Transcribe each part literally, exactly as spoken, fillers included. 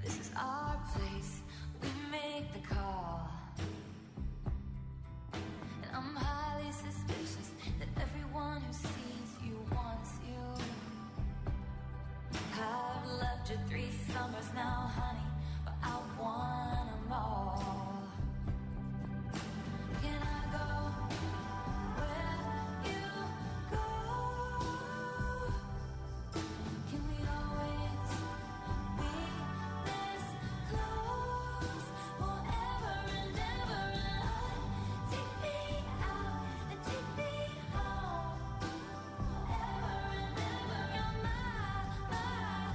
This is our place, we make the call. And I'm highly suspicious that everyone who sees you wants you. I've loved you three summers now, honey, but I want them all. Can I go where you go? Can we always be this close forever and ever? And take me out and take me home forever and ever. You're my, my,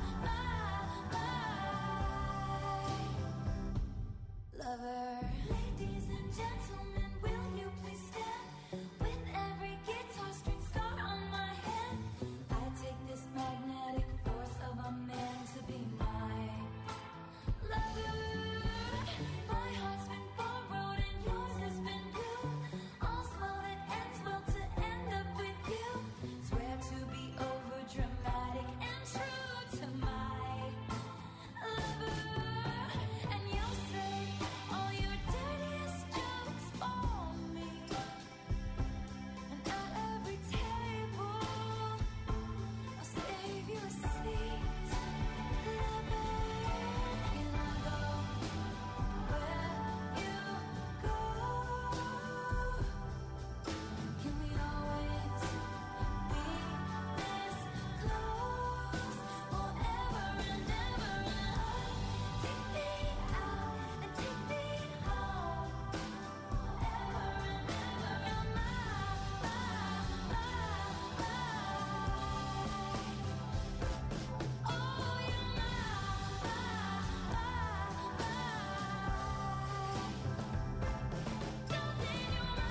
my, my lover. Ladies and gentlemen, will you please stand with every guitar string star on my hand? I take this magnetic force of a man to be my lover. My heart's been borrowed and yours has been blue. All's well that ends well to end up with you. Swear to be over dramatic and true to my lover. And you'll say all your dirtiest jokes for me. And at every table I'll save you a seat. Lover, can I go where you go? Can we always be this close forever and ever? Take me out and take me home forever and ever. You're my, my, my, my. Oh, you're my, my, my, my. Darling, you're my,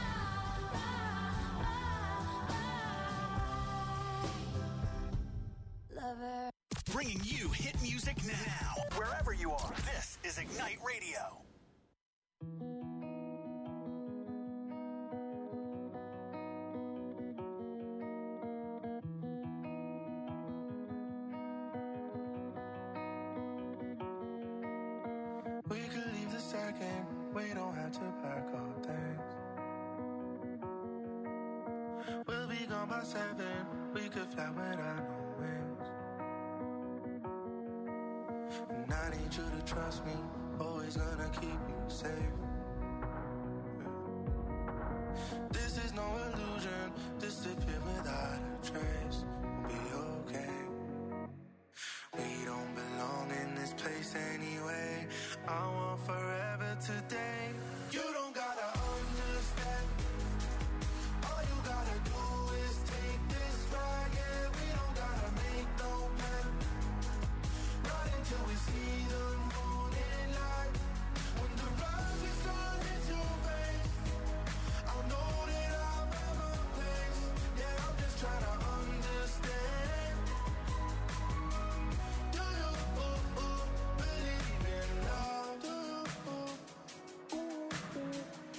my, my, my. Lover. Bringing you hit music now, wherever you are. This is Ignite Radio. We could leave the second, we don't have to pack our things. We'll be gone by seven, we could fly without no wings. And I need you to trust me, always gonna keep you safe. This is no illusion, disappear without a trace. We'll be okay. We don't belong in this place anyway. I want forever today. You don't gotta understand. All you gotta do is take this ride. Yeah, we don't gotta make no plan. Not until we see the morning light. When the rise is on into face, I'll know that I'm at my place. Yeah, I'm just trying to understand. Do you ooh, ooh, believe in love? Do you ooh, ooh, ooh.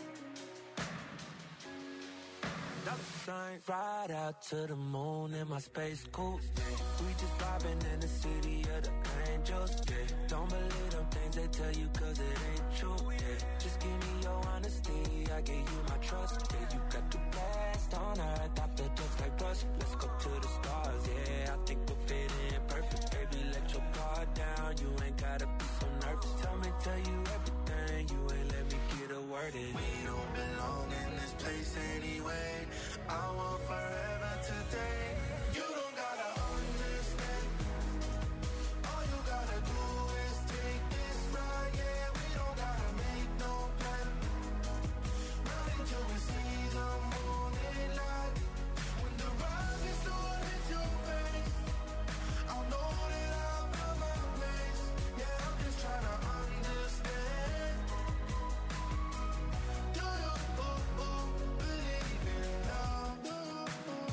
Dollar sign, ride out to the moon in my space coupe. We just vibing in the city of the angels. Yeah, don't believe them things they tell you 'cause it ain't true. Yeah, just give me your honesty, I give you my trust. Yeah, you got the best on earth, I feel just like rust. Let's go to the stars. Yeah, I think we'll fit in perfect. Baby, let your guard down. You ain't gotta be so nervous. Tell me, tell you everything. You ain't let me get a word in. We don't belong in this place anyway. I want forever today. You don't gotta understand. All you gotta do is take this ride. Yeah, we don't gotta make no plan. Not until we see the morning light. When the rise is on into your face, I'll know that I'm at my place. Yeah, I'm just trying to understand. Do you ooh, ooh, believe in love? Do you ooh,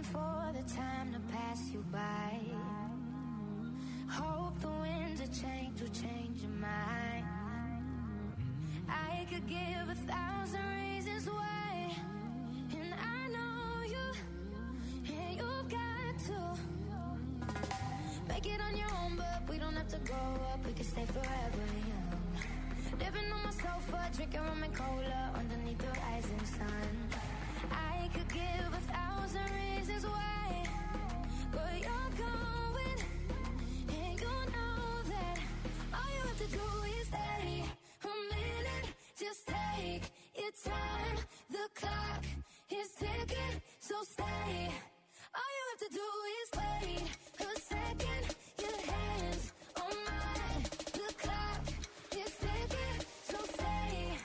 for the time to pass you by. Hope the winds of change will change your mind. I could give a thousand reasons why, and I know you, and you've got to make it on your own, but we don't have to grow up, we can stay forever young. Living on my sofa, drinking rum and cola underneath the rising sun. I could give a thousand reasons why, but you're going, and you know that all you have to do is stay a minute. Just take your time, the clock is ticking, so stay. All you have to do is wait a second, your hands on mine, the clock is ticking, so stay.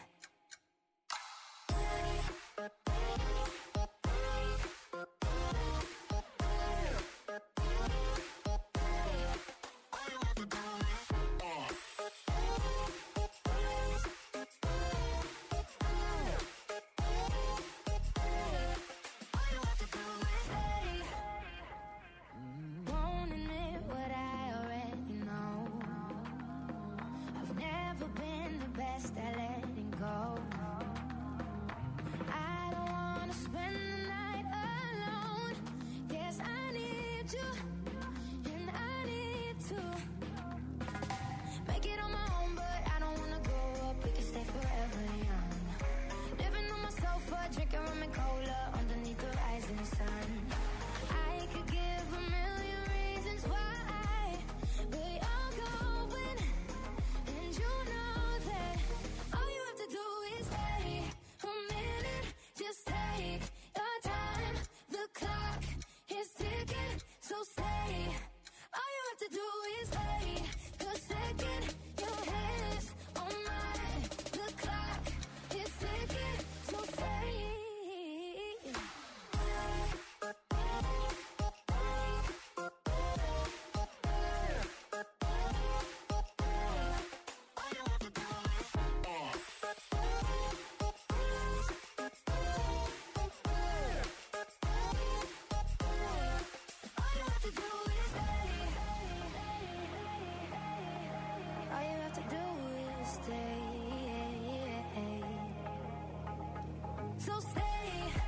Won't admit what I already know. I've never been the best at letting go. I don't wanna spend the night alone. Yes, I need you, and I need to make it on my own, but I don't wanna grow up, we can stay forever young. Living on my sofa, drinking rum and cola underneath the rising sun. I could give a million reasons why, but you're going, and you know that all you have to do is stay a minute. Just take your time, the clock is ticking, so stay. All you have to do is wait a second, your hands on mine, the clock is ticking, so stay. All you have to do is stay. All you have to do is stay. So stay.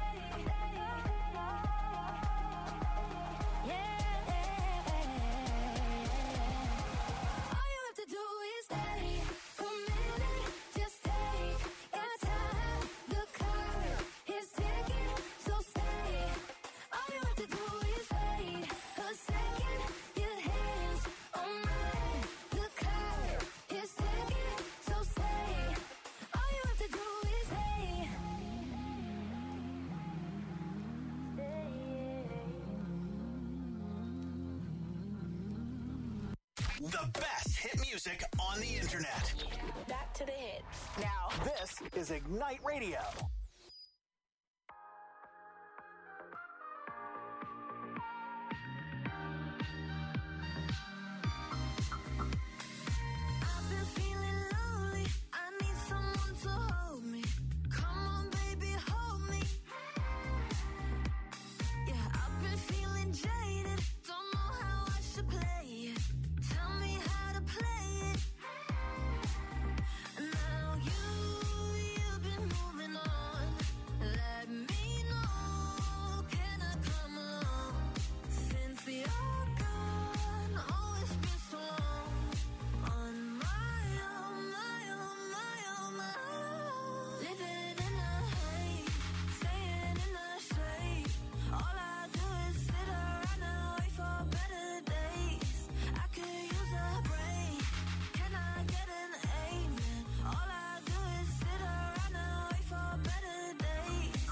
Yeah. All you have to do is stay a minute. Just take your time. The clock is ticking, so stay. All you have to do is wait a second. Your hands on mine. The clock is ticking, so stay. All you have to do is stay. The best hit music on the internet. Back to the hits. Now, this is Ignite Radio. I've been feeling lonely. I need someone to hold me. Come on, baby, hold me. Yeah, I've been feeling jaded. Don't know how I should play it. Tell me how to play it. Now you, you've been moving on. Let me know. Can I come along? Since you're gone, oh, it's been so long. On my own, my own, my own, my own. Living in a haze, staying in the shade. All I do is sit around and wait for better days. I could use a break. Can I get an amen? All I do is sit around and wait for better days.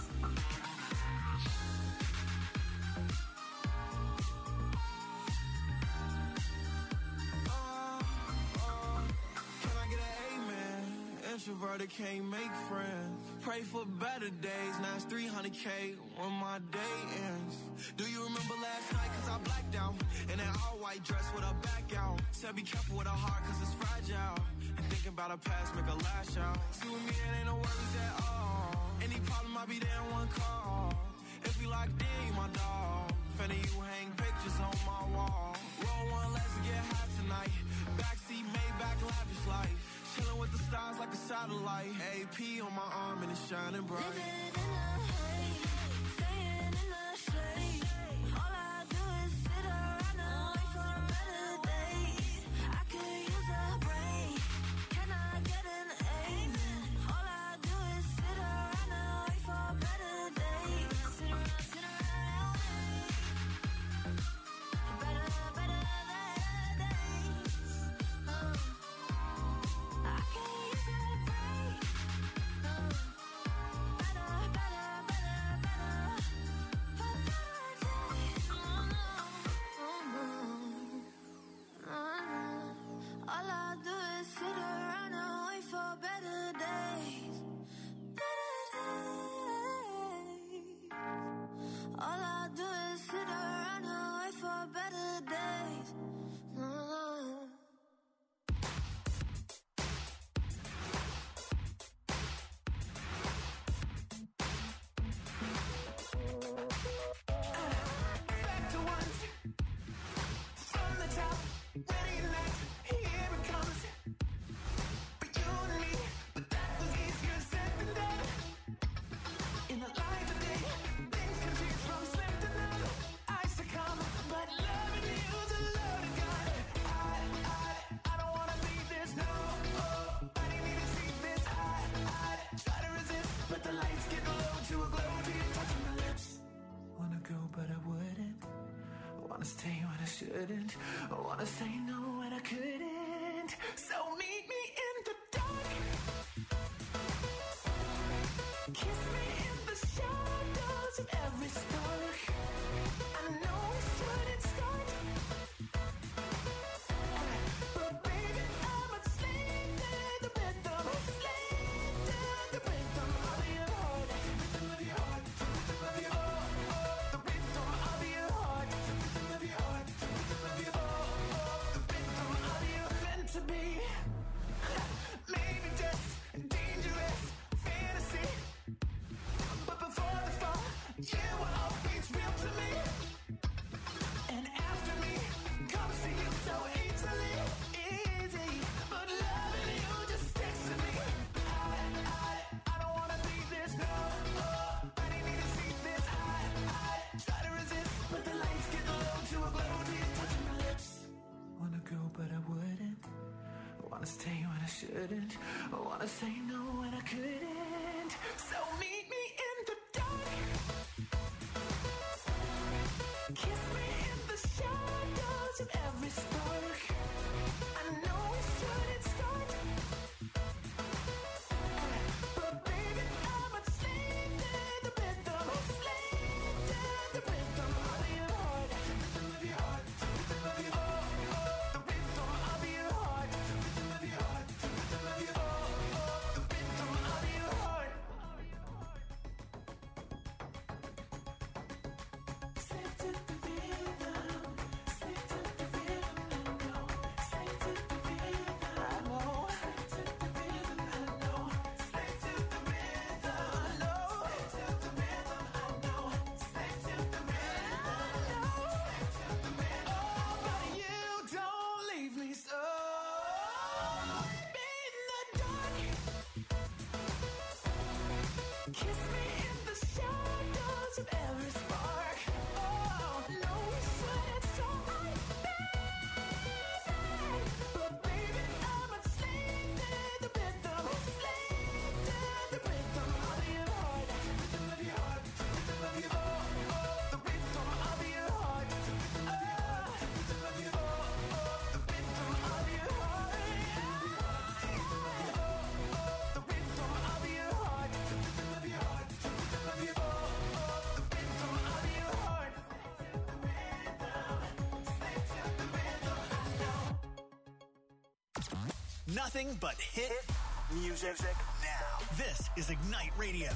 Can I get an amen? Introverted can't make friends. Pray for better days. Now it's three hundred K when my day ends. Do you remember last night? Cause I blacked out. In that all white dress with a back out. Said be careful with a heart cause it's fragile. And thinking about a past make a lash out. See with me it ain't no worries at all. Any problem I'll be there in one call. If you like D, my dog. Finna you hang pictures on my wall. Roll one, let's get high tonight. Backseat, Maybach, lavish life. Chillin' with the stars like a satellite. A P on my arm and it's shining bright. Living in the haze, staying in the shade. All I do is sit around and wait for better days. I could use a break. Can I get an amen? All I do is sit around and wait for better days. Sit around, sit around and wait. Better, better, better days. Uh, I could use a break. Uh, better, better, better, better. For better days. Oh, no. Oh, no. All I do is sit around and wait for better days. Better days. All I do is sit around and wait for better days. Oh. Back to once. From the top. Ready or not. Here it comes. For you and me. But that was easier said than done. In the light of day. Things can change from slim to none. I succumb. But loving you's a loaded gun. I, I, I don't wanna leave this. No. Oh, I didn't even see this. I, I try to resist. But the lights get low to a glow till you're touching my lips. Wanna go, but I wouldn't. Wanna stay when I shouldn't. Wanna say no when I couldn't. So meet me in the dark. Kiss me in the shadows of every spark. I know we shouldn't start. But baby, I'm a slave to the rhythm. Slave to the rhythm of your heart. The rhythm of your heart. The rhythm of your heart. The rhythm of your heart. The rhythm of your heart. The rhythm of your heart. The rhythm of your meant to be. Maybe just dangerous fantasy. But before the fall, you were always real to me. And after me comes to you so easily, easy. But loving you just sticks to me. I, I, I don't wanna leave this. No, oh, I didn't even see this. I, I try to resist, but the lights get low to a glow till you're touching my lips. Wanna go, but I wouldn't. Wanna stay when I shouldn't. Wanna say no when I couldn't. So meet me in the dark. Kiss me in the shadows of every spark. I know we shouldn't start. But baby, I'm a slave to the rhythm. Slave to the rhythm of your heart. The rhythm of your heart. The rhythm of your heart. The rhythm of your heart. The rhythm of your heart. The rhythm of your heart. The rhythm of your heart. Slave to the rhythm. Slave to the rhythm. I know. Slave to the rhythm. I know. Slave to the rhythm. I know. Slave to the rhythm. I know. Slave to the rhythm. I know. Slave to the rhythm. I know. Slave to the rhythm. Oh, but you don't leave me so in the dark. Kiss me in the shadows of every spark. Oh, no, we shouldn't start, baby. But baby, I'm a slave to the rhythm. Slave to the rhythm of your heart. The rhythm of your heart. The rhythm of your heart. The rhythm of your heart. The rhythm of your heart. The rhythm of your heart. The rhythm of your heart. The rhythm of your heart. The rhythm of your heart. The rhythm of your heart. Slave to the rhythm. I know. Nothing but hit music now. This is Ignite Radio.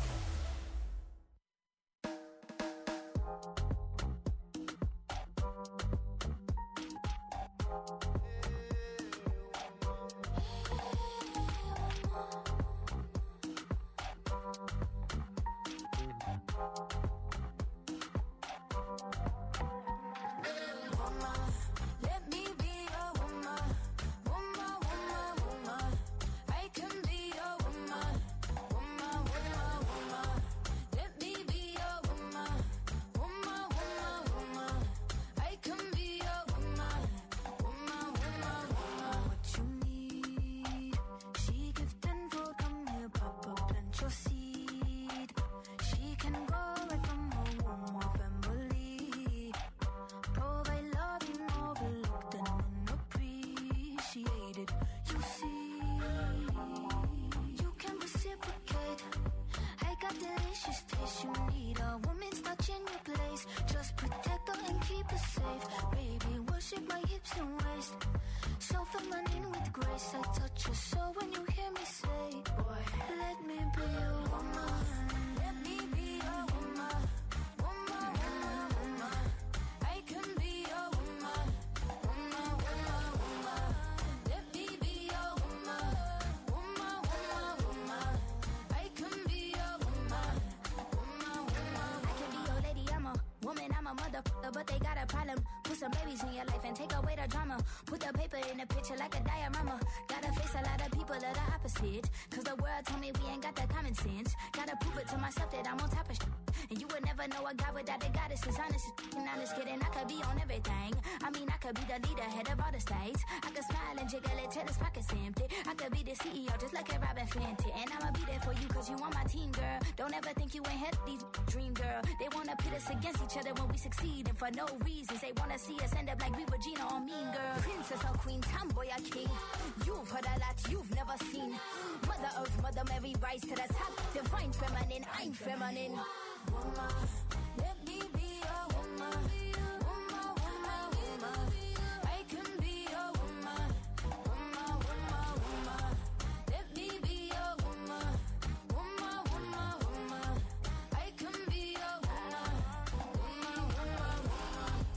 shake my hips and waist. So feminine with grace. I touch your soul when you hear me say, boy, let me be your woman. Let me be your woman. Woman, woman, woman. I can be your woman. Woman, woman, woman. Let me be your woman. Woman, woman, woman. I can be your woman. Woman, woman. I can be your lady, I'm a woman, I'm a motherfucker, but they got a problem. Put some babies in your life and take away the drama. Put the paper in the picture like a diorama. Gotta face a lot of people that are opposite. Cause the world told me we ain't got the common sense. Gotta prove it to myself that I'm on top of shit. And you would never know a guy without a goddess is honest. And honest kidding, I could be on everything. I mean, I could be the leader, head of all the states. I could smile and jiggle it till his pockets empty. I could be the C E O just like a Robin Fenty. And I'ma be there for you cause you on my team, girl. Don't ever think you ain't had these dream, girl. They wanna pit us against each other when we succeed. And for no reasons, they wanna see us end up like we were Gina or Mean Girl. Princess or queen, tomboy or king. You've heard a lot you've never seen. Mother Earth, Mother Mary, rise to the top. Divine feminine, I'm feminine. Woman, let me be a woman. Woman, woman, woman. I can be a woman. Woman, woman, woman. Let me be a woman. Woman, woman, woman. I can be a woman. Woman, woman, woman.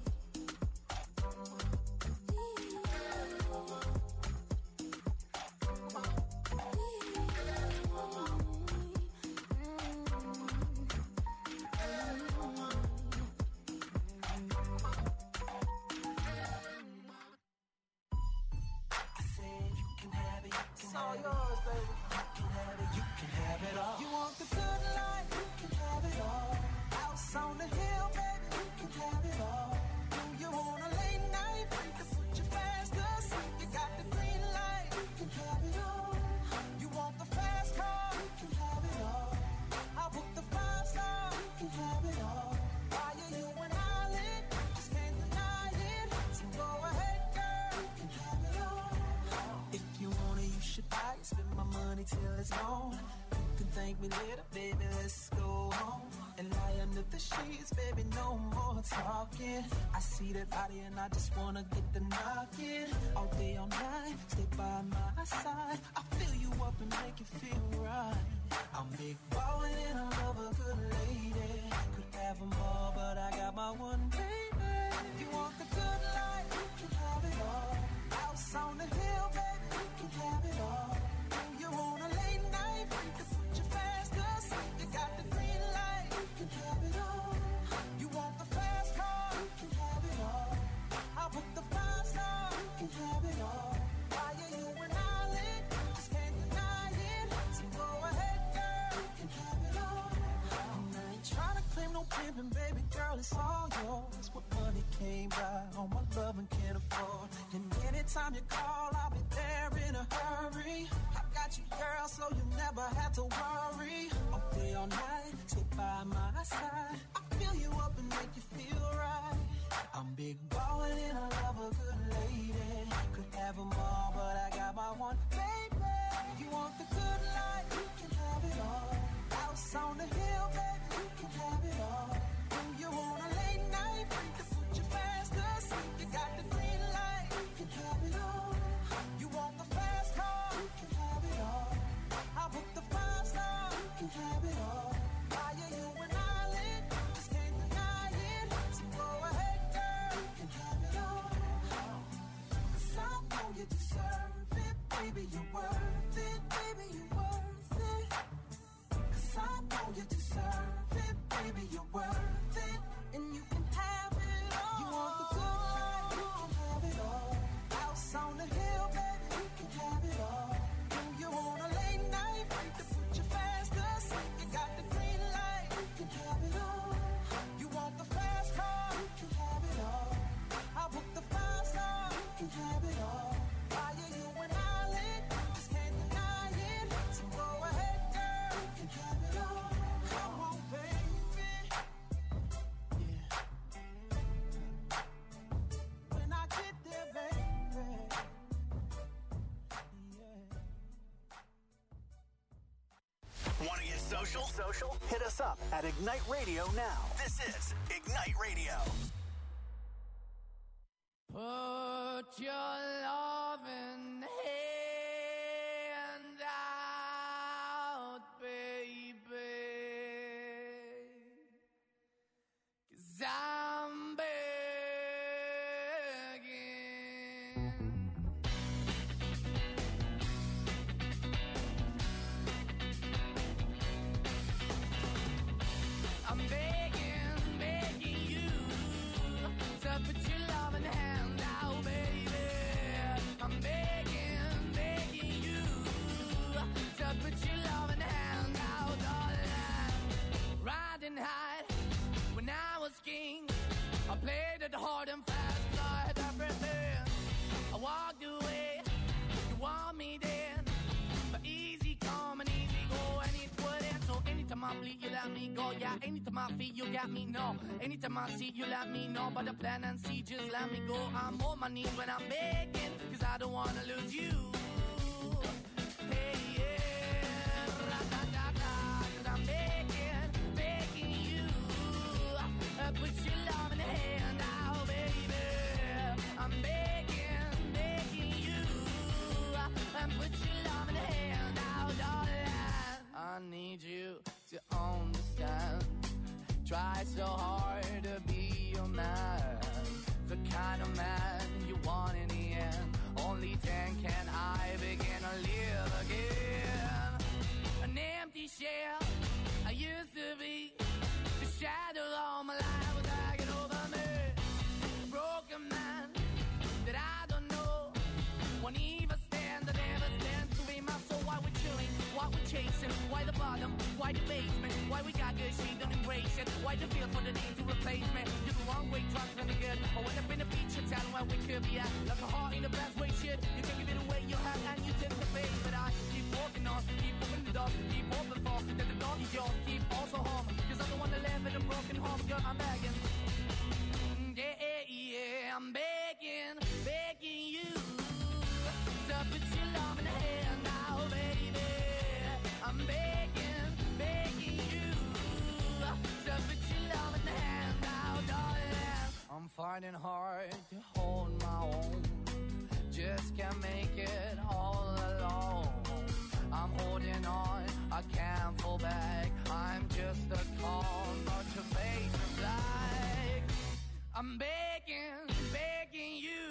It's all yours, baby. You can have it, you can have it all. You want the good life, you can have it all. House on the hill, baby, you can have it all. Do you want a late night? You can put your fast cause you got the green light, you can have it all. You want the fast car, you can have it all. I'll put the five star, you can have it all. Why are you an island? Just can't deny it. So go ahead, girl, you can have it all. If you want it, you should buy it. Spend my money till it's gone. You can thank me later, baby, let's go home. And lie under the sheets, baby, no more talking. I see that body and I just wanna get the knocking. All day, all night, stay by my side. I fill you up and make you feel right. I'm big ballin' and I love a good lady. Could have them all, but I got my one baby. You want the good life, you can have it all. House on the hill, baby, you can have it all. Do you want a late night? You can put your fast cause you got the green light, you can have it all. You want the fast car, you can have it all. I'll put the five star, you can have it all. Why are you an island? Just can't deny it. So go ahead, girl, you can have it all. And I ain't trying to claim no pimpin', baby girl, it's all yours. What money came by, all my love and can't afford. And anytime you call, I'll be there in a hurry. I got you, girl, so you never have to worry. All day, all night, stay by my side. I fill you up and make you feel right. I'm big ballin' and I love a good lady. Could have them all, but I got my one baby. You want the good life, you can have it all. House on the hill, baby, you can have it all. Do you want a late night? You can put your fast cause you got the green light, you can have it all. You want the fast car, you can have it all. I'll put the five star, you can have it all. Why are you an island? Just can't deny it. So go ahead, girl, you can have it all. Cause I know you deserve it, baby, you're worth it, baby, you're worth it. Cause I know you deserve it, baby, you're worth it. And you can have it all. You want the good life, you can have it all. House on the hill, baby, you can have it all. Do you want a late night? You can put your fast cause you got the green light, you can have it all. You want the fast car, you can have it all. I'll put the five star, you can have it all. Why are you an island? Just can't deny it. So go ahead, girl, you can have it all. Come on, baby. Yeah. When I get there, baby. Yeah. Want to get social? Social? Hit us up at Ignite Radio now. This is Ignite Radio. Put your loving hand out, baby, 'cause I'm begging. I'm begging, begging you to put your loving hand out, baby. I'm begging, begging you to put your loving hand out, darling. Riding high when I was king, I played it hard and fast, 'cause I had everything. I walked away, you want me then, but easy come and easy go, and it wouldn't. So anytime I bleed, you let me go. Yeah, anytime I feel, you got me, no. Anytime I see, you let me know. But the plan and see, just let me go. I'm on my knees when I'm begging, 'cause I don't wanna lose you. Hey, yeah, ra-da-da-da, 'cause I'm begging, begging you. Uh, put your love in the hand out, baby. I'm begging, begging you. Uh, and put your love in the hand out, darling. I need you to understand. Try so hard to be your man, the kind of man you want in the end. Only then can I begin to live again. An empty shell I used to be, the shadow all my life was hanging over me. A broken man that I don't know, won't even stand, that never stands to be my soul. Why we're chilling, why we're chasing, why the bottom, why the basement, why we got good, she don't embrace it, why the feel for the need to replace me. You're the wrong way, trying to be good. I went up in the feature town where we could be at, like a heart in the best way, shit. You can give it away, you have, and you take the bait. But I keep walking on, keep opening the door, keep open for, that the door is yours, keep also home, 'cause I'm the one that live in a broken home, girl, I'm begging. Yeah, yeah, yeah, I'm begging, begging you to put your love in the hand now, baby. I'm begging, begging you to put your love in the hand now, darling. I'm fighting hard to hold my own, just can't make it all alone. I'm holding on, I can't fall back. I'm just a call, not to face the black. I'm begging, begging you,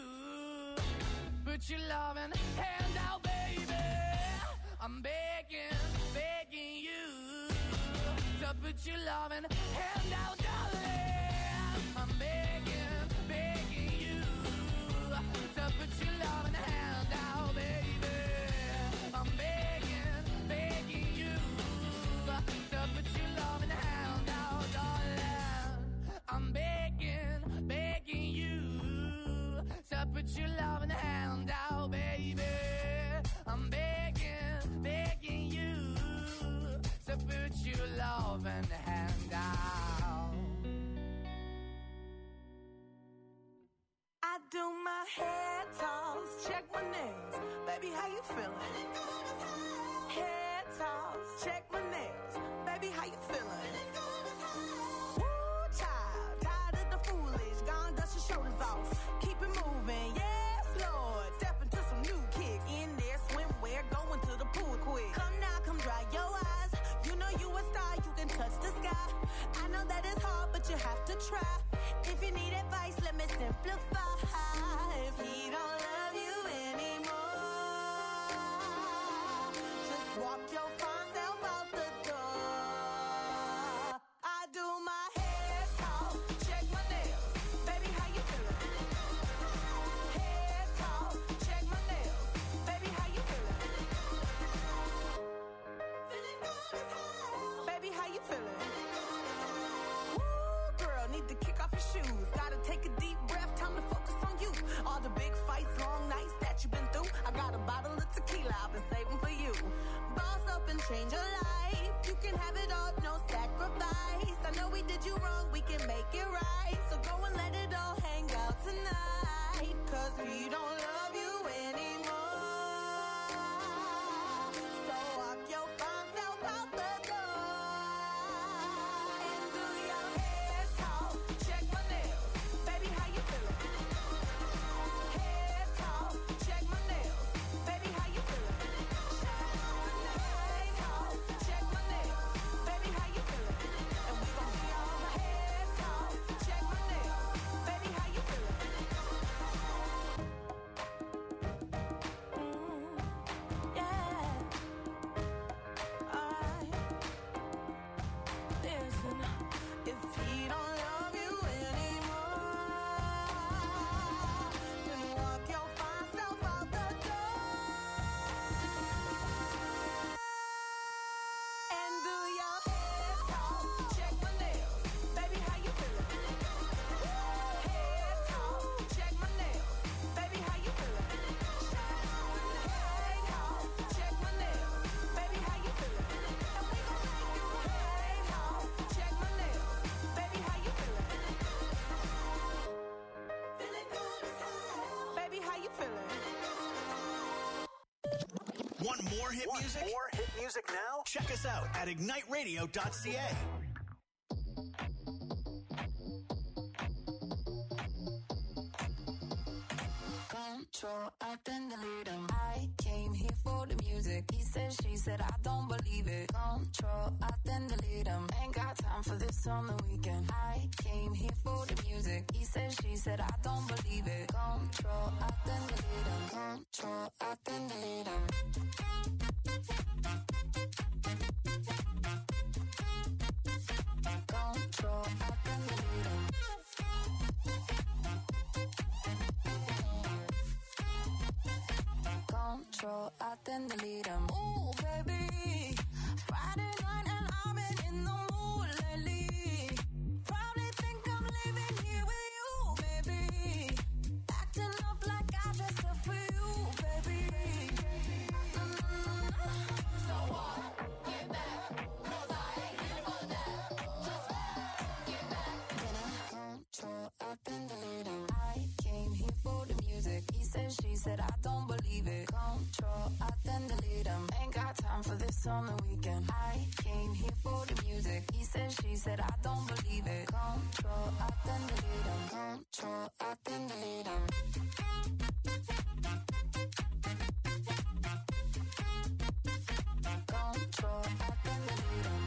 put your loving hand out, baby. I'm begging, begging you to put your loving hand out, darling. I'm begging, begging you to put your loving hand out, baby. I'm begging, begging you to put your loving hand out, darling. I'm begging, begging you to put your loving hand out, baby. I'm begging, begging you to put your loving hand out. I do my hair toss, check my nails. Baby, how you feeling? Hair toss, check my nails. Baby, how you feeling? Woo, child, tired of the foolish. Gone, dust your shoulders off. Keep it moving, yes, Lord. Step into some new kicks. In there, swimwear, going to the pool quick. Come now, come dry your eyes. You know you a star, you can touch the sky. I know that it's hard, but you have to try. If you need advice, let me simplify. If he don't love you anymore, just walk your fine self out the door. I do my hair talk, check my nails. Baby, how you feeling? Hair talk, check my nails. Baby, how you feeling? Feeling good as hell. Baby, how you feeling? Woo, girl, need to kick off your shoes. Gotta take a deep breath, time to focus on you. All the big fights, long nights that you've been through. I got a bottle of tequila I've been saving for you. Boss up and change your life. You can have it all, no sacrifice. I know we did you wrong, we can make it right. So go and let it all hang out tonight. 'Cause we don't love you anymore. So walk your fine self out the door. And do your hair talk, check my nails. Baby, how you feeling? more hit Want music? more hit music now? Check us out at ignite radio dot c a. Control, I then delete him. I came here for the music. He said, she said, I don't believe it. Control, I then delete him. Ain't got time for this on the weekend. I came here for the music. He said, she said, I don't believe it. Control, I then delete him. Control, I then delete him. Control, I then delete him. Control, I then delete him. Ooh, baby, Friday night and I've been in the mood lately. Probably think I'm living here with you, baby. Acting up like I dressed up for you, baby. Mm-hmm. So what? Get back, 'cause I ain't here for that. Just get back. Then I control, I then delete him. I came here for the music. He said, she said, I don't believe it. Control, I then delete him. Ain't got time for this on the weekend. I came here for the music. He said, she said, I don't believe it. Control, I then delete him. Control, I then delete him. Control, I then delete him.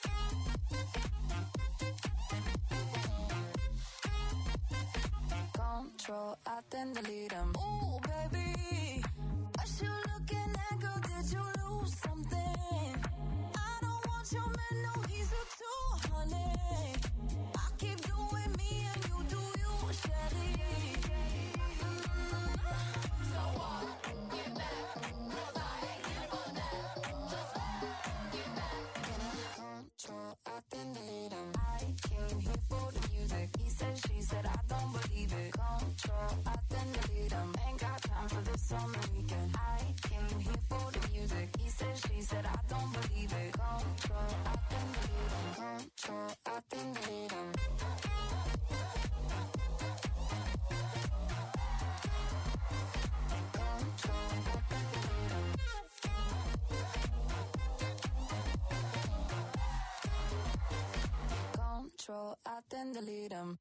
Control, I then delete him. Ooh, baby, what you looking at, girl? Did you lose something? I don't want your man, no, he's a two, honey. I keep doing me and you do you, Shelly. Mm-hmm. So what? Get back, 'cause I ain't here for that. Just get back. Then I control, I then delete him. I came here for the music. He said, she said, I don't believe it. Control, I then delete him. Ain't got time for this on the weekend. I came here for the music. He said, she said, I don't believe it. Control, I then delete him. Control, I then delete him. Control, I then delete him. Control, I then delete him.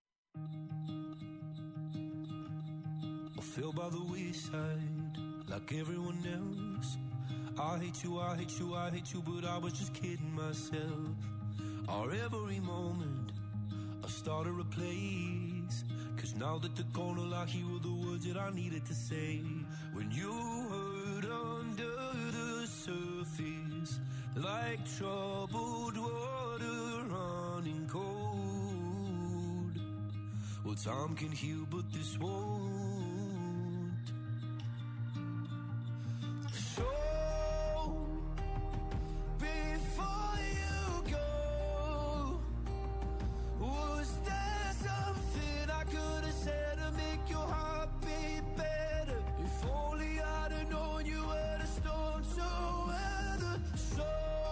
I fell by the wayside like everyone else. I hate you, I hate you, I hate you, but I was just kidding myself. Our every moment I started a place, 'cause now that they're gone, I hear all the words that I needed to say. When you hurt under the surface, like troubled water running cold. Well, time can heal, but this won't. So, before you go, was there something I could have said to make your heart beat better? If only I'd have known you were the storm to weather. So,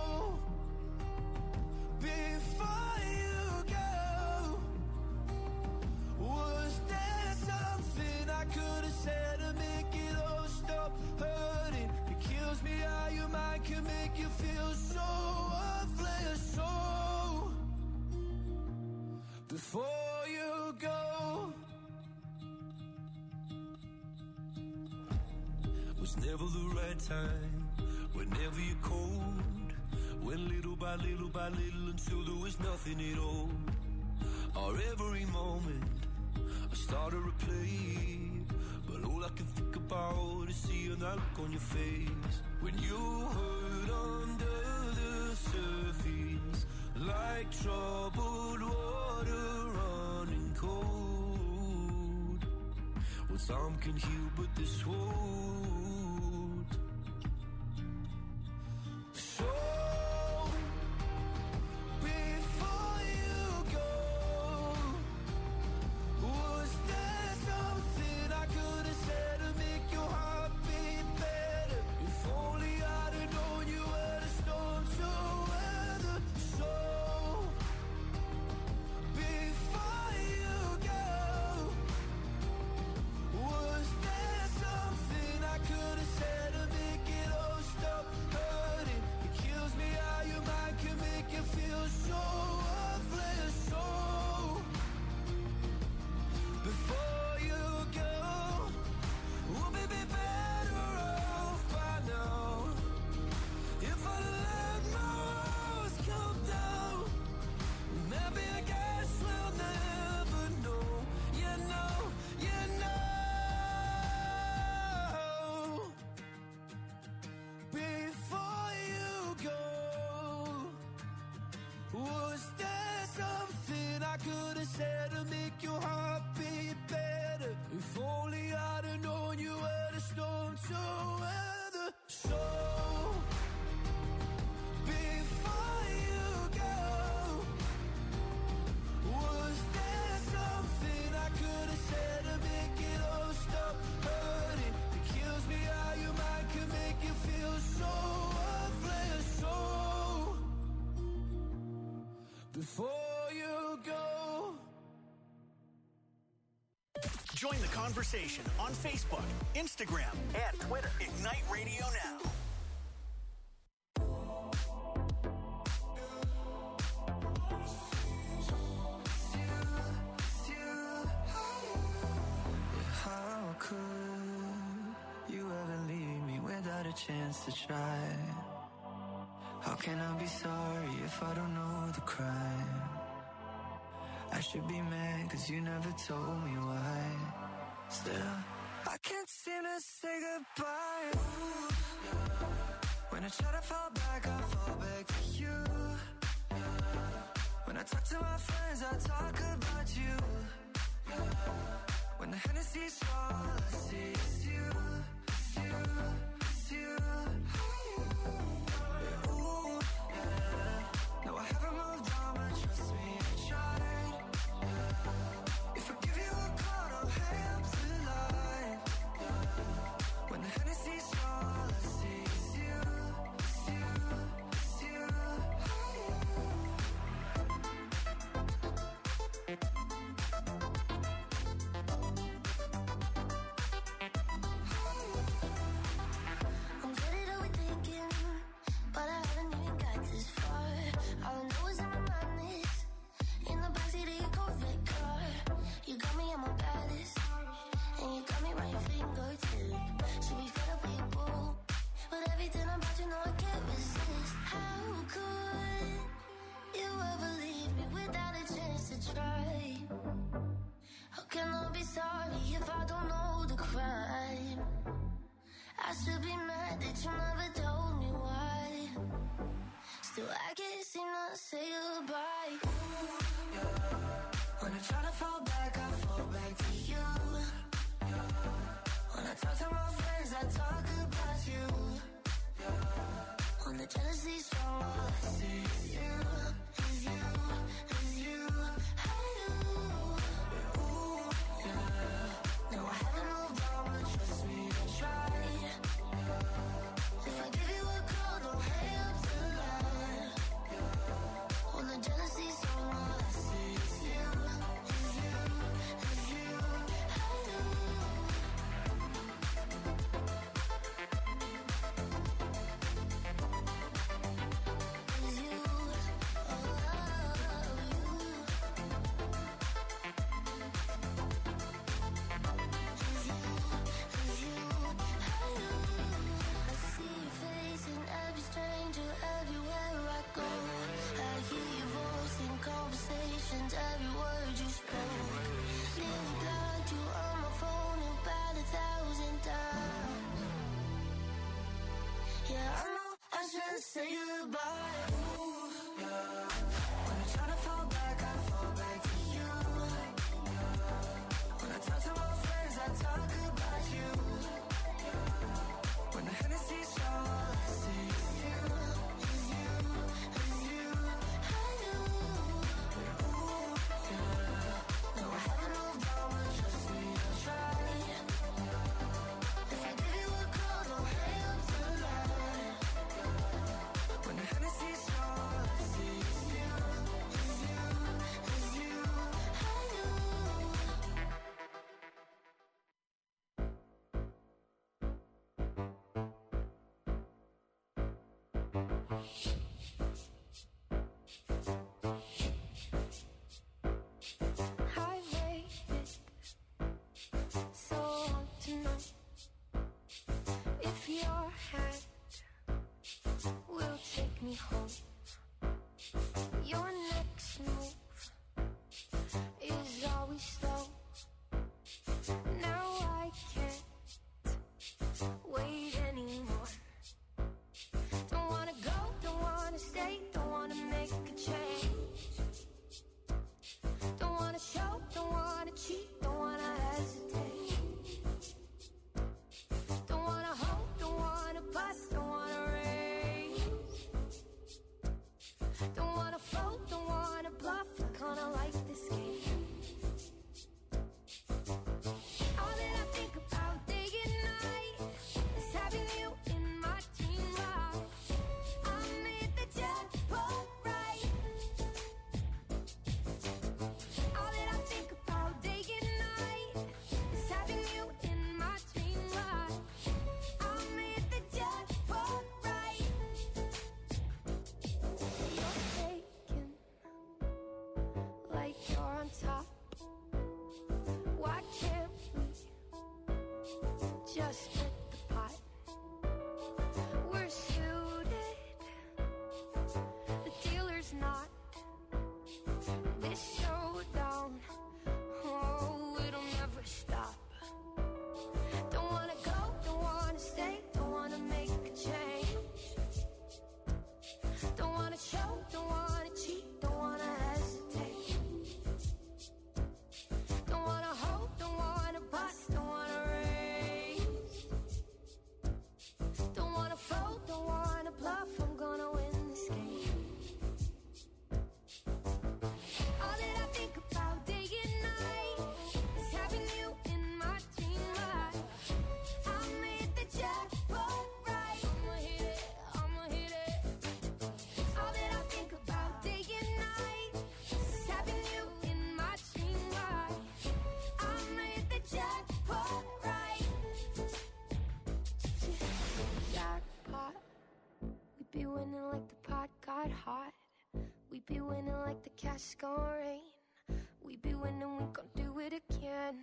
before you go, was there something I could have said to make it all stop hurting? It kills me how your mind can make you feel so worthless. So, before you go, was never the right time, whenever you're cold, went little by little by little until there was nothing at all. Our every moment I started to play, but all I can think about is seeing that look on your face. When you hurt under the surface, like troubled water running cold. Well, some can heal, but this won't. So, before you go, was there something I could have said to make your heart beat better? If only I'd have known you were the storm to weather. So, before you go, was there something I could have there something I could have said to make your heart beat better? If only I'd have known you were the storm to weather. So before you go, was there something I could have said to make it all stop hurting? It kills me how your mind can make you feel so worthless. So before you go. Join the conversation on Facebook, Instagram, and Twitter. Ignite Radio Now. How could you ever leave me without a chance to try? How can I be sorry if I don't know the crime? I should be mad cause you never told me why. Still, I can't seem to say goodbye. Ooh, yeah. When I try to fall back, I fall back to you. Yeah. When I talk to my friends, I talk about you. Yeah. When the Hennessy's all I see is you, is you, is you. Yeah, ooh, yeah. No, I haven't moved on, but trust me, I tried. Yeah. If I give you a call, don't hang up the line. Yeah. When the Hennessy's all I see is you, is you, is you. I'm good at overthinking, but I haven't even got this far. All I know is in my mind is in the backseat of your Corvette car. You got me at my baddest, and you got me right your fingertip. Should be fed up with your boo, but everything about you know I can't resist. How could you ever leave me without a chance to try? How can I be sorry if I don't know the crime? I should be mad that you never told me why. Still, I can't seem to say goodbye. Ooh, yeah. When I try to fall back, I fall back to you. Yeah. When I talk to my friends, I talk about you. Yeah. When the jealousy's strong, all I see is you, is you, is you. Hey, you. Ooh, yeah. No, I haven't moved on, but trust me, I tried. If I give you a call, don't hang up the line. When the jealousy's on, all I see is you, is you, is you. Hey, you. Is you, oh, you're on top. Why can't we just split the pot? We're suited, the dealer's not. This showdown, oh, it'll never stop. Don't wanna go, don't wanna stay, don't wanna make a change. Don't wanna show, don't wanna cheat, don't wanna hesitate. Don't wanna hope, don't wanna bust, don't wanna raise. Don't wanna fold, don't wanna bluff, I'm gonna win this game. All that I think about day and night is having you in my dream life. I'ma hit the jackpot right. I'ma hit it, I'ma hit it. All that I think about day and night is having you in my dream life. I'ma hit the jackpot right. Jackpot. We be winning like the pot got hot. We be winning like the cash gon' rain. We be winning, we gon' do it again.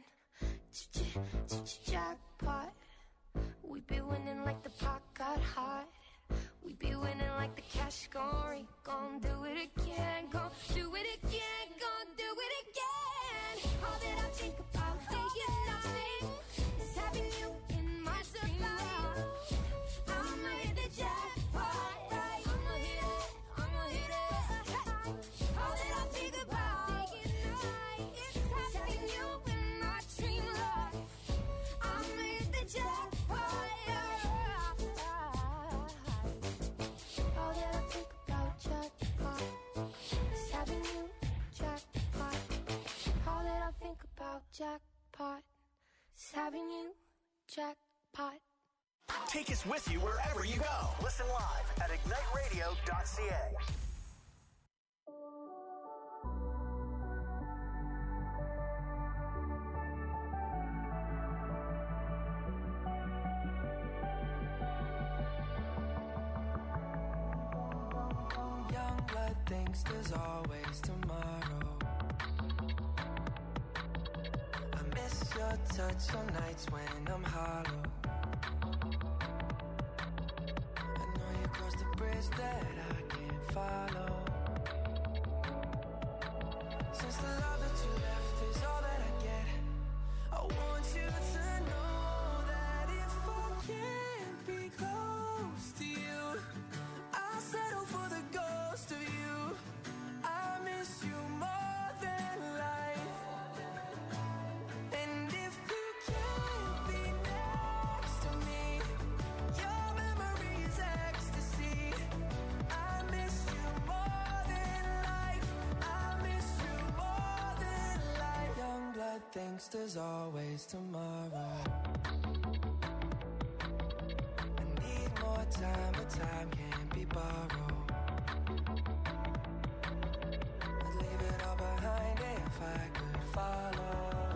Jackpot. We be winning like the pot got hot. We be winning like the cash gon' rain. Gon' do it again, gon' do it again, gon' do it again. All that I think about day and night is having you in my dream life. I'ma hit the jackpot right. I'ma hit it, I'ma hit it. All that I think about day and night is having you in my dream life. I'ma hit the jackpot. All that I think about jackpot is having you jackpot. All that I think about jackpot is having you jackpot. Take us with you wherever you go. Listen live at ignite radio dot c a. Young blood thinks there's always tomorrow. I miss your touch on nights when I'm hollow. I know you crossed the bridge that I can't follow. Since the love that you left is all that I get, I want you to know that if I can't be close to you, I'll settle for the ghost of you. I miss you more than life. And if you can't be next to me, your memory is ecstasy. I miss you more than life. I miss you more than life. Young blood thinks there's always tomorrow. I need more time, but time can't be borrowed. I'd leave it all behind if I could follow.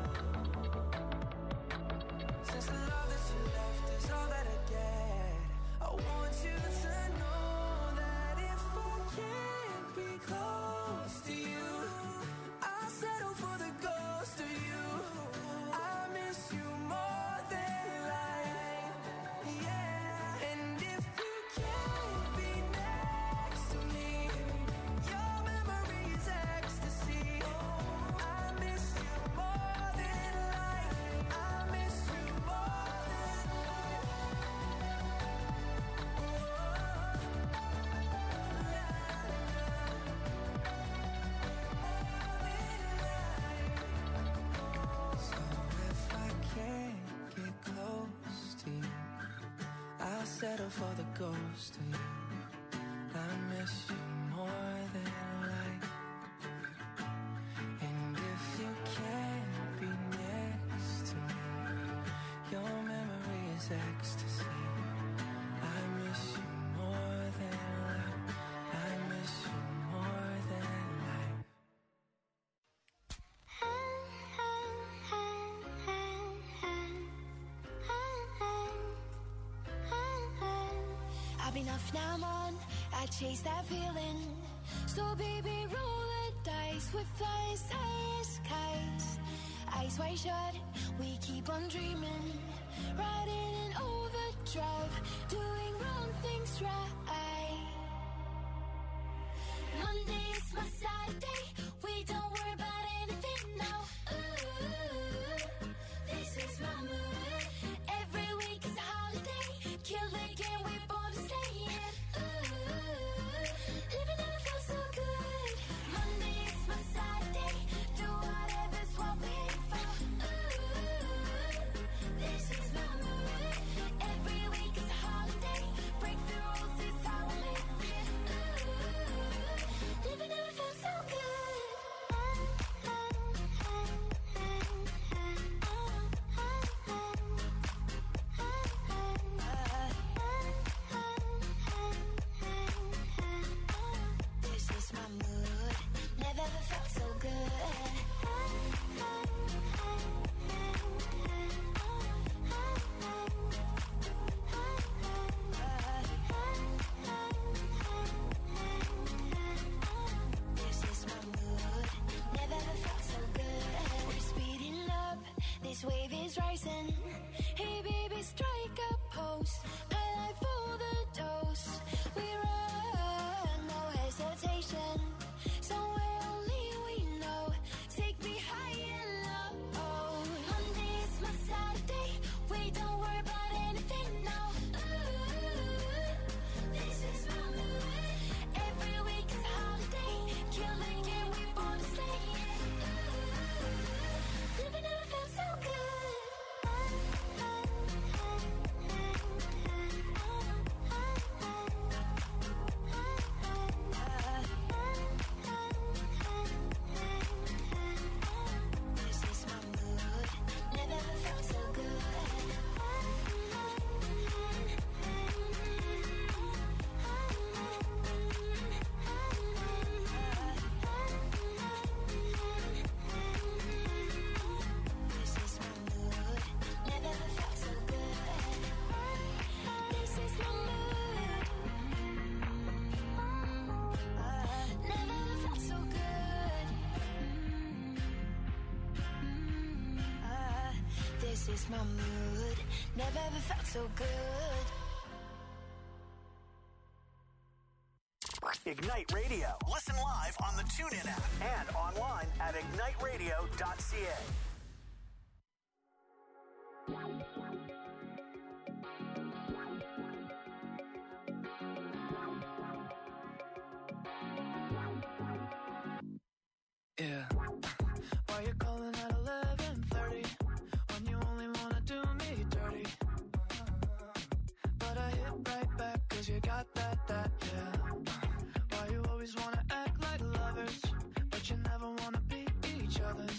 Since the love that you left is all that I get, I want you to know that if I can't be close to you, I'll settle for the ghost of you. I miss you more than life. Yeah. And if you can't be next to me, your memory is ecstasy. I miss you more than life. I miss you more than life. So if I can't get close to you, I'll settle for the ghost of you. I miss you more than life. And if you can't be next to me, your memory is ecstasy. I miss you more than life. I miss you more than life. I've enough now, I'm on. I chase that feeling. So baby, roll the dice with flying skies, eyes wide shut, we keep on dreaming, riding in overdrive, doing wrong things right. Monday is my Saturday, we don't worry about anything now. Ooh, this is my mood. Every week is a holiday, kill the game, we're born to stay in. Ooh, living never felt so good. Monday is my Saturday, do whatever's what we aim for. Ooh, this is my mood. Every week is a holiday, break the rules, it's how we live it. Ooh, living never felt so good. This is my mood, never ever felt so good. This is my mood, never ever felt so good. We're speeding up, this wave is rising. Hey baby, strike a pose, I like for the dose. We run, no hesitation, somewhere only we know. Take me high and low. Monday is my Saturday, we don't worry about anything now. Ooh, this is my mood. Every week is a holiday, kill the game, we born to stay in. Ooh, living never felt so good. This is my mood, never ever felt so good. This is my mood, never ever felt so good. This is my mood, never ever felt so good. This is my mood, never ever felt so good. Ignite Radio. Listen live on the TuneIn app and online at ignite radio dot c a. Yeah. Why you calling at eleven thirty when you only wanna do me dirty? But I hit right back 'cause you got that, that, yeah. Why you always wanna act like lovers, but you never wanna be each other's?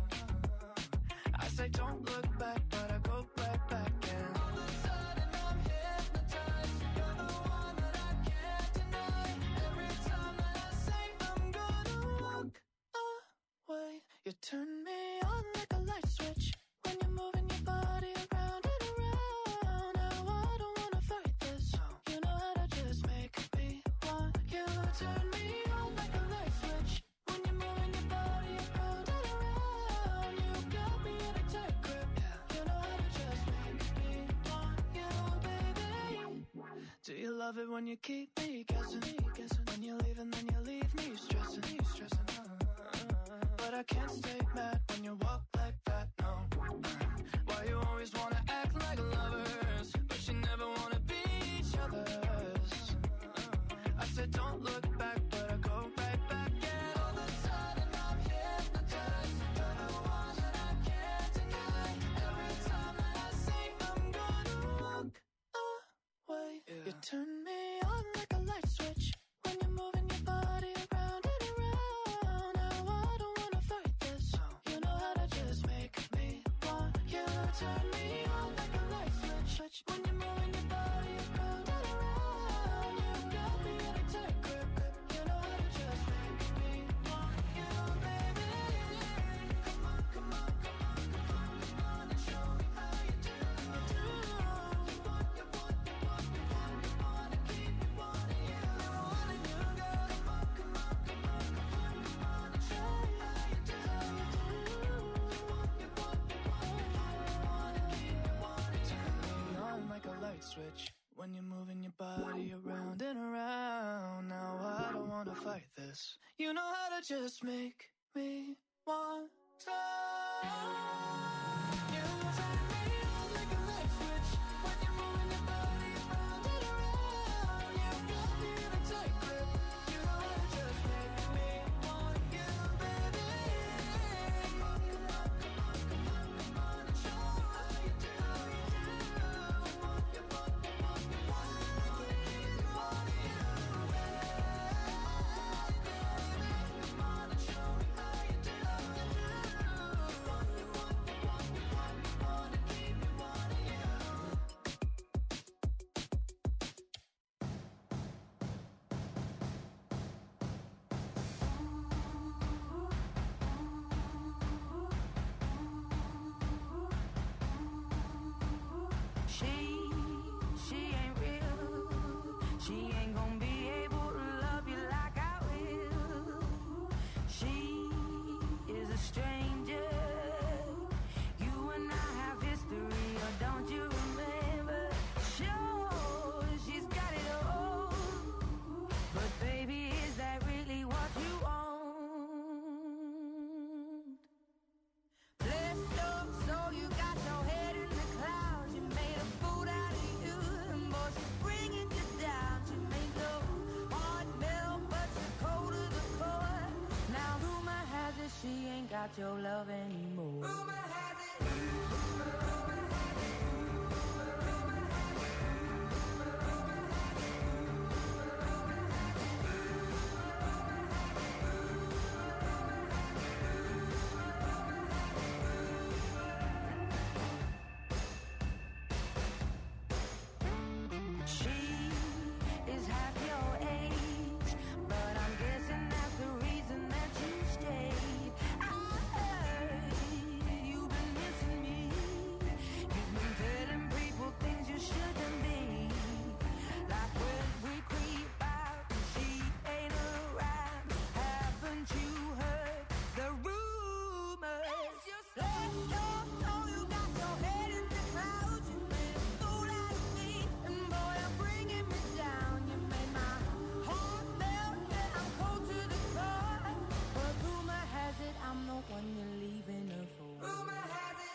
I say don't look back, but I go right back and all of a sudden I'm hypnotized. You're the one that I can't deny. Every time that I say I'm gonna walk away, you turn me on like a light switch when you're moving your body around and around. Now I don't wanna fight this, you know how to just make me want you. Turn me on like a light switch when you're moving your body around and around. You got me in a tight grip, you know how to just make me want you, baby. Do you love it when you keep me guessing? When you leave and then you leave me stressing, stressing. But I can't stay mad when you walk like that, no. Why you always wanna act like lovers, but you never wanna be each other's? I said don't look back, but I go right back and all of a sudden I'm hypnotized. You're the one that I can't deny. Every time that I say I'm gonna walk away, you turn me on like a light switch when you're moving your body around and around. Now I don't wanna fight this, you know how to just make me want you. Turn me on like a light switch when you're moving your body around and around. You got me in a tight grip, you know how to just make me want you, baby. Come on, come on, come on, come on, come on and show me how you do. You want, you want, you want, you want, you wanna keep me wanting you. I wanna you, girl. Come on, come on, come on, come on, come on and show me. when you're moving your body around and around. Now I don't wanna fight this. You know how to just make me want to. You turn me on like a light switch when you're moving your body around and around. You got me in a tight grip. You know how to just make me want you, baby. Come on, come on, come on, come on, come on, and show me how you do, how you do. Come on, come on, come on, come on, I wanna keep you, wanna you, baby. Come on and show me how you do, how you do. Come on, come on, come on, come on, I wanna keep you, wanna you. She, she ain't real. She ain't gonna be able to love you like I will. She is a stranger. You and I have history, or don't you remember? Sure, she's got it all. But baby, is that really what you want? Blessed up, so you got your head in the clouds. You made a fool out of you, and boy, she's bringing you down. She made your heart melt, but you're cold to the core. Now rumor has it she ain't got your love anymore. Rumor has it. She is half your age, but I'm guessing that's the reason that you stayed. I heard you've been missing me. You've been telling people things you shouldn't be. Like when we creep out and she ain't around. Haven't you heard the rumors? Let's go, so you got your head in the clouds. You made a fool out of me, and boy, you're bringing me down. You made my heart melt, yeah, I'm cold to the core. But rumor has it I'm the one you're leaving her for. Rumor has it.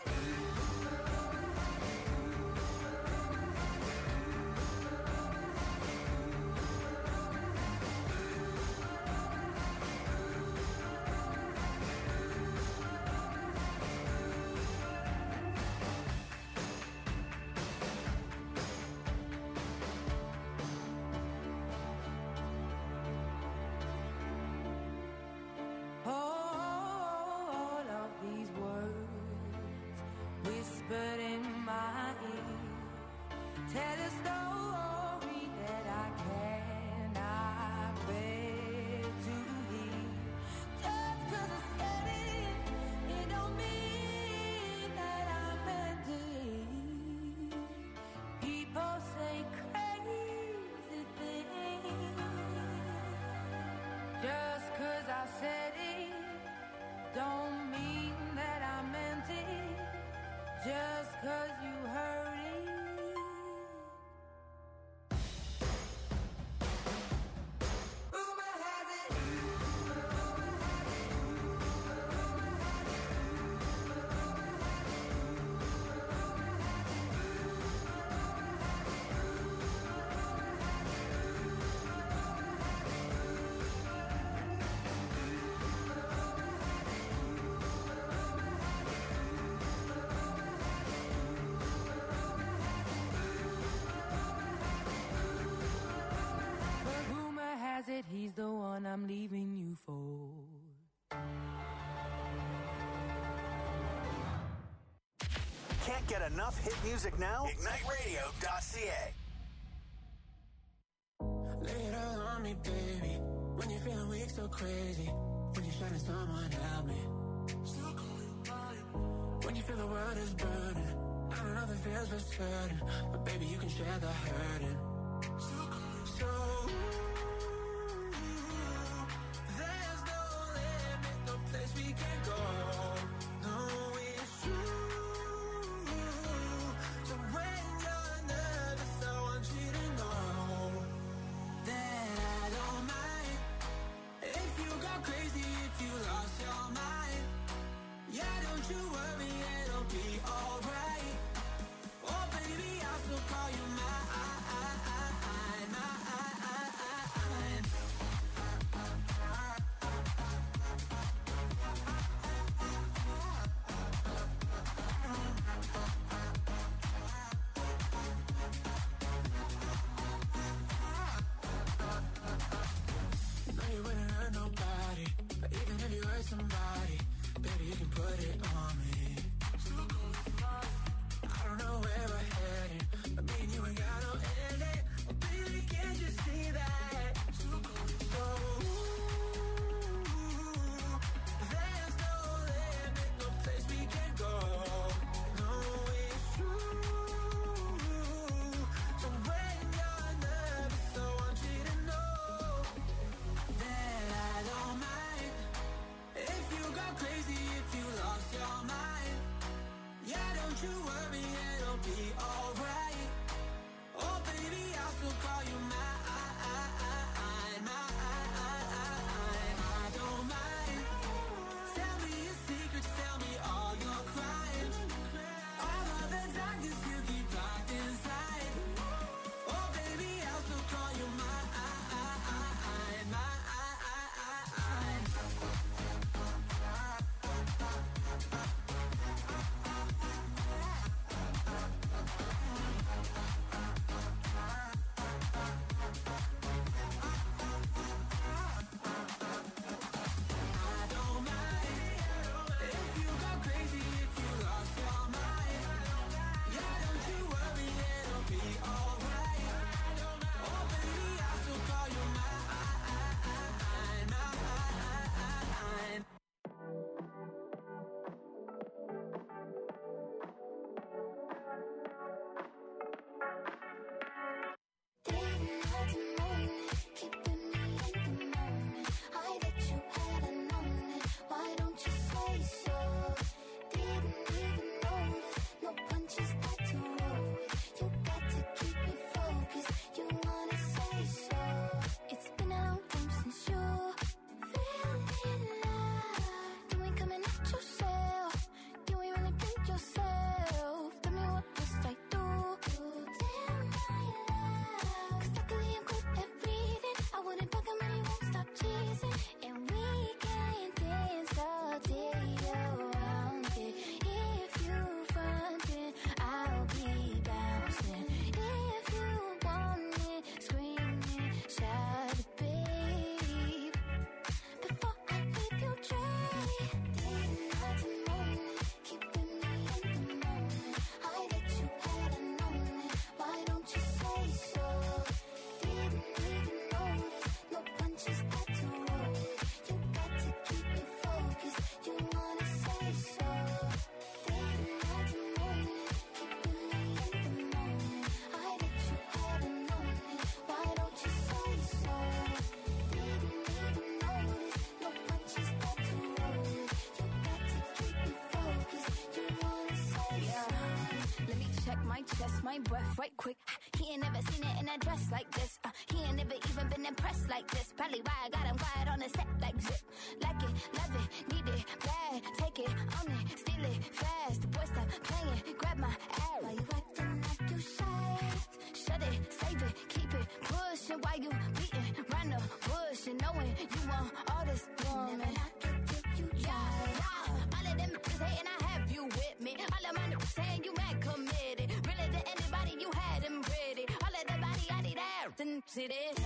All of these words whispered in my ear tell a story that I cannot bear to hear. Just 'cause I said it, it don't mean that I meant it. People say crazy things. Just 'cause I said it don't mean that I meant it. Just 'cause you heard it. Rumor has it. But rumor has it he's the one I'm leaving you for. Can't get enough hit music now? ignite radio dot c a. Lay it all on me, baby. When you're feeling weak, so crazy. When you're shining, someone help me. When you feel the world is burning, I don't know if it feels for certain, but baby, you can share the hurting. So there's no limit, no place we can go. No, it's true. So when you're nervous, I want you to crazy if you lost your mind. Yeah, don't you worry, it'll be alright. Oh baby, I'll still call you mine. I don't mind. Tell me your secrets, tell me all your crimes. All of the darkness you keep locked inside. Oh baby, I'll still call you mine. My breath right quick. He ain't never seen it in a dress like this. Uh, he ain't never even been impressed like this. Probably why I got him quiet on the set like zip. Like it, love it, need it, bad. Take it, own it, steal it, fast. The boy stop playing, grab my ass. Why you acting like you shy? Shut it, save it, keep it pushing. Why you beating round the bush and knowing you want all this woman? Never knock it till you try. All of them is hating, I have you with me. All of my niggas saying you mad committed. Really to anybody you had them pretty. All of the body I need out and sit it.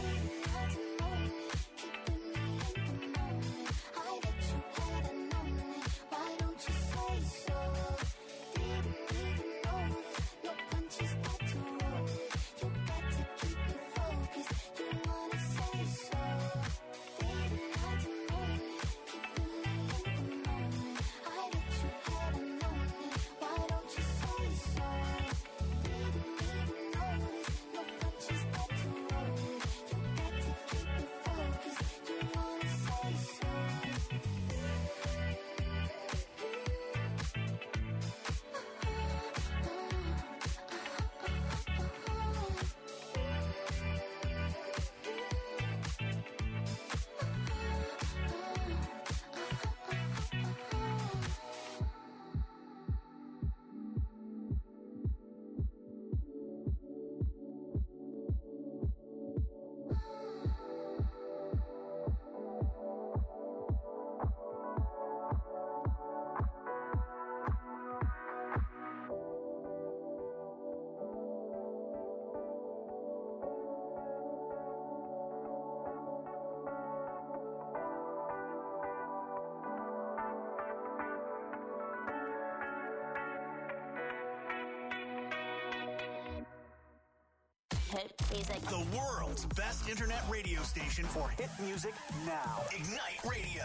The world's best internet radio station for hit music now. Ignite Radio.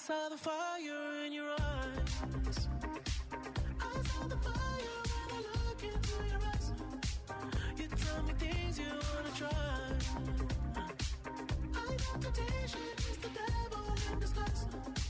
saw the fire in your eyes. I saw the fire when I look into your eyes. You tell me things you wanna try. I know temptation is the devil.